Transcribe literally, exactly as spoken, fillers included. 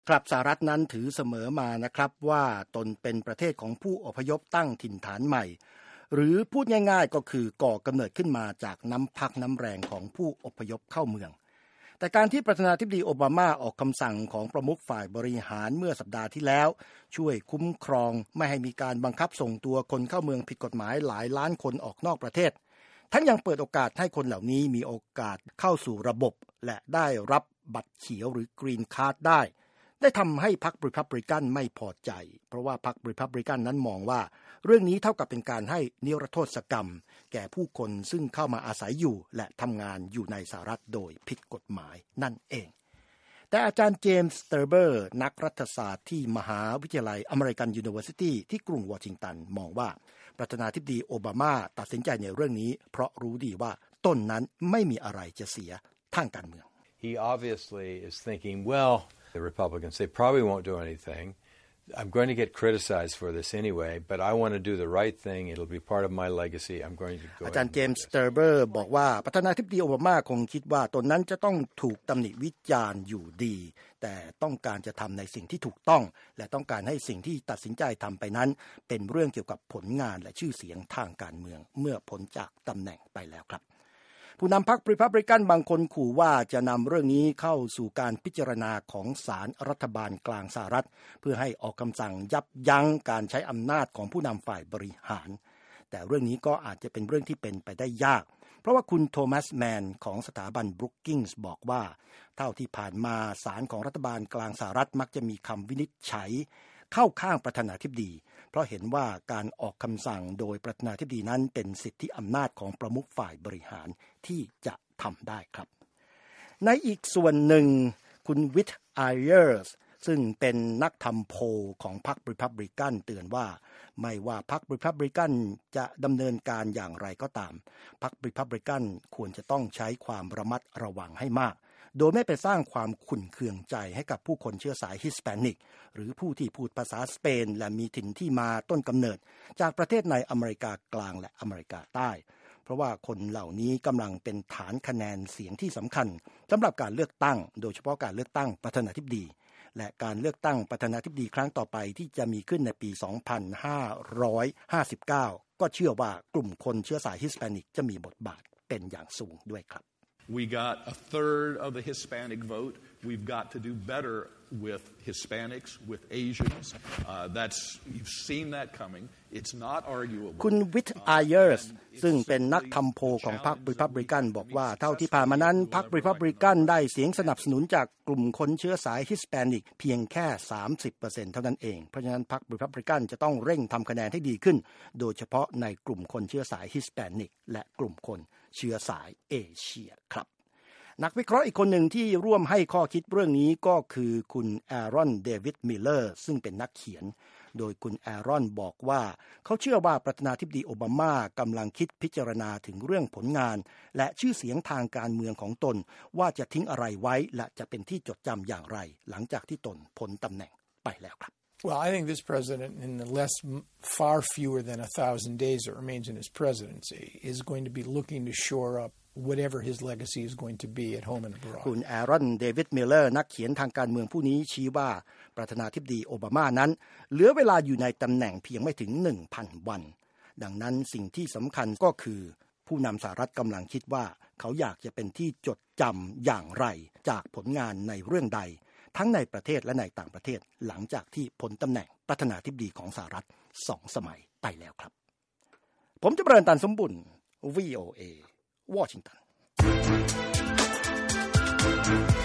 ครับสหรัฐนั้นถือเสมอมานะครับว่าตนเป็นประเทศของผู้อพยพตั้งถิ่นฐานใหม่หรือพูดง่ายๆก็คือก่อกำเนิดขึ้นมาจากน้ำพักน้ำแรงของผู้อพยพเข้าเมืองแต่การที่ประธานาธิบดีโอบามาออกคำสั่งของประมุขฝ่ายบริหารเมื่อสัปดาห์ที่แล้วช่วยคุ้มครองไม่ให้มีการบังคับส่งตัวคนเข้าเมืองผิดกฎหมายหลายล้านคนออกนอกประเทศทั้งยังเปิดโอกาสให้คนเหล่านี้มีโอกาสเข้าสู่ระบบและได้รับบัตรเขียวหรือกรีนการ์ดได้ได้ทำให้พรรครีพับลิกันไม่พอใจเพราะว่าพรรครีพับลิกันนั้นมองว่าเรื่องนี้เท่ากับเป็นการให้นิรโทษกรรมแก่ผู้คนซึ่งเข้ามาอาศัยอยู่และทำงานอยู่ในสหรัฐโดยผิดกฎหมายนั่นเองแต่อาจารย์เจมส์สเตอร์เบอร์นักรัฐศาสตร์ที่มหาวิทยาลัยอเมริกันยูนิเวอร์ซิตี้ที่กรุงวอชิงตันมองว่าประธานาธิบดีโอบามาตัดสินใจในเรื่องนี้เพราะรู้ดีว่าตนนั้นไม่มีอะไรจะเสียทางการเมือง He obviously is thinking, well, the Republicans, they probably won't do anything. I'm going to get criticized for this anyway, but I want to do the right thing. It'll be part of my legacy. I'm going to go. อาจารย์เจมส์สเตอร์เบอร์บอกว่าประธานาธิบดีโอบามาคงคิดว่าตนนั้นจะต้องถูกตำหนิวิจารณ์อยู่ดีแต่ต้องการจะทำในสิ่งที่ถูกต้องและต้องการให้สิ่งที่ตัดสินใจทำไปนั้นเป็นเรื่องเกี่ยวกับผลงานและชื่อเสียงทางการเมืองเมื่อพ้นจากตำแหน่งไปแล้วครับผู้นำพรรครีพับลิกันบางคนขู่ว่าจะนำเรื่องนี้เข้าสู่การพิจารณาของศาลรัฐบาลกลางสหรัฐเพื่อให้ออกคำสั่งยับยั้งการใช้อำนาจของผู้นำฝ่ายบริหารแต่เรื่องนี้ก็อาจจะเป็นเรื่องที่เป็นไปได้ยากเพราะว่าคุณโทมัสแมนของสถาบันบรูคกิงส์บอกว่าเท่าที่ผ่านมาศาลของรัฐบาลกลางสหรัฐมักจะมีคำวินิจฉัยเข้าข้างประธานาธิบดีเพราะเห็นว่าการออกคำสั่งโดยประธานาธิบดีนั้นเป็นสิทธิอำนาจของประมุขฝ่ายบริหารที่จะทำได้ครับในอีกส่วนหนึ่งคุณวิทย์ไอเออร์สซึ่งเป็นนักทำโพลของพรรครีพับลิกันเตือนว่าไม่ว่าพรรครีพับลิกันจะดำเนินการอย่างไรก็ตามพรรครีพับลิกันควรจะต้องใช้ความระมัดระวังให้มากโดยไม่ไปสร้างความขุ่นเคืองใจให้กับผู้คนเชื้อสายฮิสแปนิกหรือผู้ที่พูดภาษาสเปนและมีถิ่นที่มาต้นกำเนิดจากประเทศในอเมริกากลางและอเมริกาใต้เพราะว่าคนเหล่านี้กำลังเป็นฐานคะแนนเสียงที่สำคัญสำหรับการเลือกตั้งโดยเฉพาะการเลือกตั้งประธานาธิบดีและการเลือกตั้งประธานาธิบดีครั้งต่อไปที่จะมีขึ้นในปีสองพันห้าร้อยห้าสิบเก้าก็เชื่อว่ากลุ่มคนเชื้อสายฮิสแปนิกจะมีบทบาทเป็นอย่างสูงด้วยครับ We got a third of the Hispanic vote. We've got to do better with Hispanics, with Asians. Uh, that's you've seen that coming. It's not arguable. คุณวิทย์ไอเออร์สซึ่งเป็นนักทำโพลของพรรครีพับลิกันบอกว่าเท่าที่ผ่านมานั้นพรรครีพับลิกันได้เสียงสนับสนุนจากกลุ่มคนเชื้อสายฮิสแปนิกเพียงแค่ สามสิบเปอร์เซ็นต์ เท่านั้นเองเพราะฉะนั้นพรรครีพับลิกันจะต้องเร่งทำคะแนนให้ดีขึ้นโดยเฉพาะในกลุ่มคนเชื้อสายฮิสแปนิกและกลุ่มคนเชื้อสายเอเชียครับนักวิเคราะห์อีกคนหนึ่งที่ร่วมให้ข้อคิดเรื่องนี้ก็คือคุณแอรอนเดวิดมิลเลอร์ซึ่งเป็นนักเขียนโดยคุณแอรอนบอกว่าเขาเชื่อว่าประธานาธิบดีโอบามากำลังคิดพิจารณาถึงเรื่องผลงานและชื่อเสียงทางการเมืองของตนว่าจะทิ้งอะไรไว้และจะเป็นที่จดจำอย่างไรหลังจากที่ตนพ้นตำแหน่งไปแล้วครับ Well, I think this president, in the less, far fewer than a thousand days that remains in his presidency, is going to be looking to shore up whatever his legacy is going to be at home and abroad. คุณแอรอนเดวิดมิลเลอร์นักเขียนทางการเมืองผู้นี้ชี้ว่าประธานาธิบดีโอบามานั้นเหลือเวลาอยู่ในตำแหน่งเพียงไม่ถึง หนึ่งพัน วันดังนั้นสิ่งที่สำคัญก็คือผู้นำสหรัฐกำลังคิดว่าเขาอยากจะเป็นที่จดจำอย่างไรจากผลงานในเรื่องใดทั้งในประเทศและในต่างประเทศหลังจากที่พ้นตำแหน่งประธานาธิบดีของสหรัฐสองสมัยไปแล้วครับผมจะเริญตันสมบุญ วี โอ เอ วอชิงตัน